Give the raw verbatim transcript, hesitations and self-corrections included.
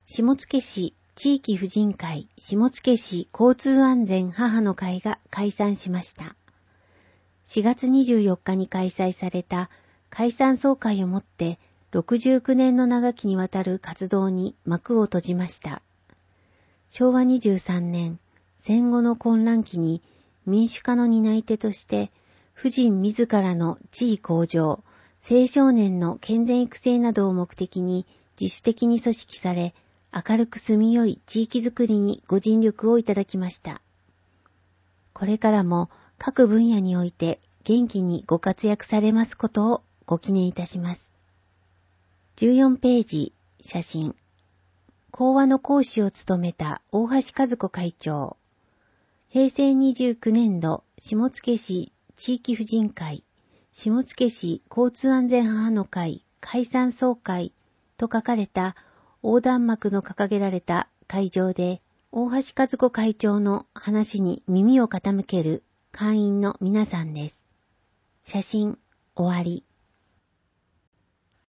下野市地域婦人会下野市交通安全母の会が解散しました。しがつにじゅうよっかに開催された解散総会をもってろくじゅうきゅうねんの長きにわたる活動に幕を閉じました。しょうわにじゅうさんねん、戦後の混乱期に民主化の担い手として婦人自らの地位向上、青少年の健全育成などを目的に自主的に組織され、明るく住みよい地域づくりにご尽力をいただきました。これからも各分野において元気にご活躍されますことをご記念いたします。じゅうよんページ、写真。講話の講師を務めた大橋和子会長。へいせいにじゅうきゅうねんど下野市地域婦人会、下野市交通安全母の会解散総会と書かれた横断幕の掲げられた会場で、大橋和子会長の話に耳を傾ける会員の皆さんです。写真、終わり。